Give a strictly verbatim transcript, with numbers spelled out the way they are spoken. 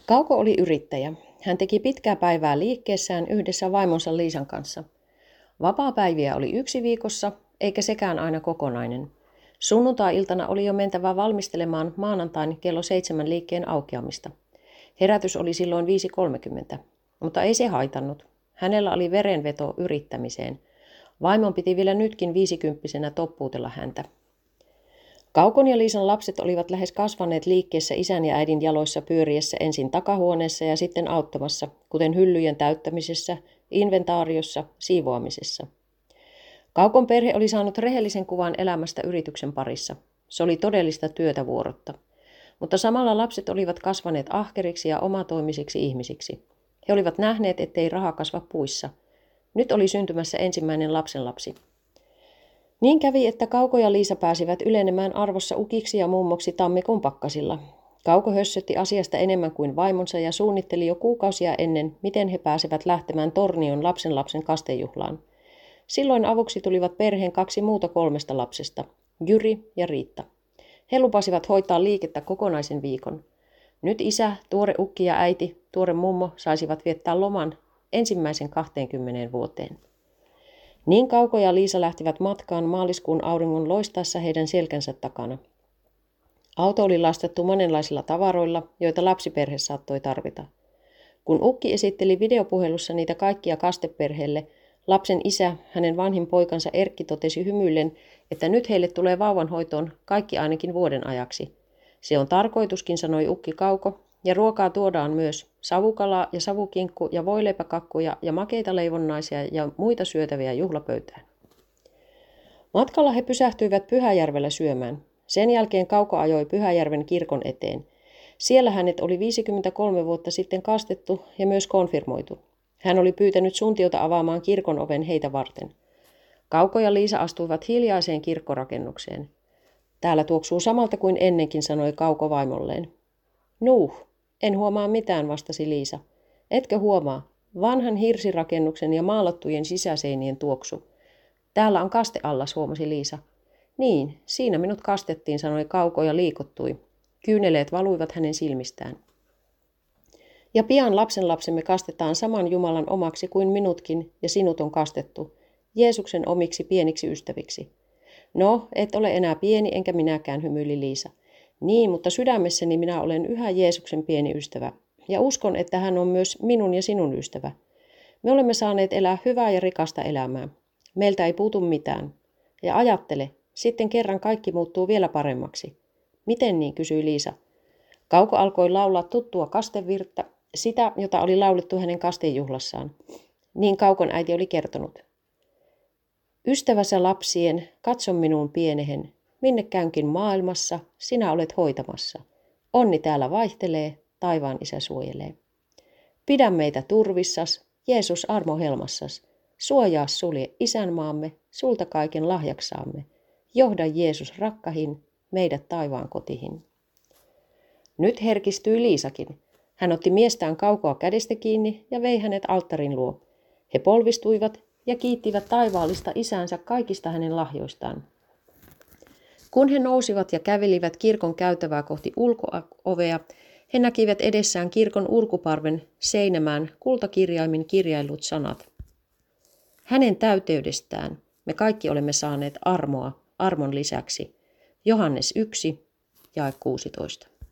Kauko oli yrittäjä. Hän teki pitkää päivää liikkeessään yhdessä vaimonsa Liisan kanssa. Vapaapäiviä oli yksi viikossa, eikä sekään aina kokonainen. Sunnuntai-iltana oli jo mentävä valmistelemaan maanantain kello seitsemän liikkeen aukeamista. Herätys oli silloin viisi kolmekymmentä, mutta ei se haitannut. Hänellä oli verenveto yrittämiseen. Vaimon piti vielä nytkin viisikymppisenä toppuutella häntä. Kaukon ja Liisan lapset olivat lähes kasvaneet liikkeessä isän ja äidin jaloissa pyöriessä ensin takahuoneessa ja sitten auttamassa, kuten hyllyjen täyttämisessä, inventaariossa, siivoamisessa. Kaukon perhe oli saanut rehellisen kuvan elämästä yrityksen parissa. Se oli todellista työtä vuorotta. Mutta samalla lapset olivat kasvaneet ahkeriksi ja omatoimisiksi ihmisiksi. He olivat nähneet, ettei raha kasva puissa. Nyt oli syntymässä ensimmäinen lapsenlapsi. Niin kävi, että Kauko ja Liisa pääsivät ylenemään arvossa ukiksi ja mummoksi tammikuun pakkasilla. Kauko hössötti asiasta enemmän kuin vaimonsa ja suunnitteli jo kuukausia ennen, miten he pääsevät lähtemään Tornion lapsenlapsen kastejuhlaan. Silloin avuksi tulivat perheen kaksi muuta kolmesta lapsesta, Jyri ja Riitta. He lupasivat hoitaa liikettä kokonaisen viikon. Nyt isä, tuore ukki ja äiti, tuore mummo saisivat viettää loman ensimmäisen kahteenkymmeneen vuoteen. Niin Kauko ja Liisa lähtivät matkaan maaliskuun auringon loistaessa heidän selkänsä takana. Auto oli lastattu monenlaisilla tavaroilla, joita lapsiperhe saattoi tarvita. Kun ukki esitteli videopuhelussa niitä kaikkia kasteperheelle, lapsen isä, hänen vanhin poikansa Erkki totesi hymyillen, että nyt heille tulee vauvanhoitoon kaikki ainakin vuoden ajaksi. Se on tarkoituskin, sanoi ukki Kauko, ja ruokaa tuodaan myös savukalaa ja savukinkku ja voileipäkakkuja ja makeita leivonnaisia ja muita syötäviä juhlapöytään. Matkalla he pysähtyivät Pyhäjärvellä syömään. Sen jälkeen Kauko ajoi Pyhäjärven kirkon eteen. Siellä hänet oli viisikymmentäkolme vuotta sitten kastettu ja myös konfirmoitu. Hän oli pyytänyt suntiota avaamaan kirkon oven heitä varten. Kauko ja Liisa astuivat hiljaiseen kirkkorakennukseen. Täällä tuoksuu samalta kuin ennenkin, sanoi Kauko vaimolleen. Nuuh, en huomaa mitään, vastasi Liisa. Etkö huomaa? Vanhan hirsirakennuksen ja maalattujen sisäseinien tuoksu. Täällä on kasteallas, huomasi Liisa. Niin, siinä minut kastettiin, sanoi Kauko ja liikottui. Kyyneleet valuivat hänen silmistään. Ja pian lapsenlapsemme kastetaan saman Jumalan omaksi kuin minutkin, ja sinut on kastettu, Jeesuksen omiksi pieniksi ystäviksi. No, et ole enää pieni, enkä minäkään, hymyili Liisa. Niin, mutta sydämessäni minä olen yhä Jeesuksen pieni ystävä, ja uskon, että hän on myös minun ja sinun ystävä. Me olemme saaneet elää hyvää ja rikasta elämää. Meiltä ei puutu mitään. Ja ajattele, sitten kerran kaikki muuttuu vielä paremmaksi. Miten niin, kysyi Liisa. Kauko alkoi laulaa tuttua kastevirttä, sitä, jota oli laulettu hänen kastejuhlassaan. Niin Kaukon äiti oli kertonut. Ystävänsä lapsien, katso minuun pienehen, minne käynkin maailmassa, sinä olet hoitamassa. Onni täällä vaihtelee, taivaan isä suojelee. Pidä meitä turvissas, Jeesus armo helmassas. Suojaa sulje isänmaamme, sulta kaiken lahjaksaamme. Johda Jeesus rakkahin, meidät taivaan kotihin. Nyt herkistyi Liisakin. Hän otti miestään Kaukoa kädestä kiinni ja vei hänet alttarin luo. He polvistuivat ja kiittivät taivaallista isäänsä kaikista hänen lahjoistaan. Kun he nousivat ja kävelivät kirkon käytävää kohti ulko-ovea, he näkivät edessään kirkon ulkuparven seinämään kultakirjaimin kirjaillut sanat. Hänen täyteydestään me kaikki olemme saaneet armoa armon lisäksi. Johannes yksi, jae kuusitoista.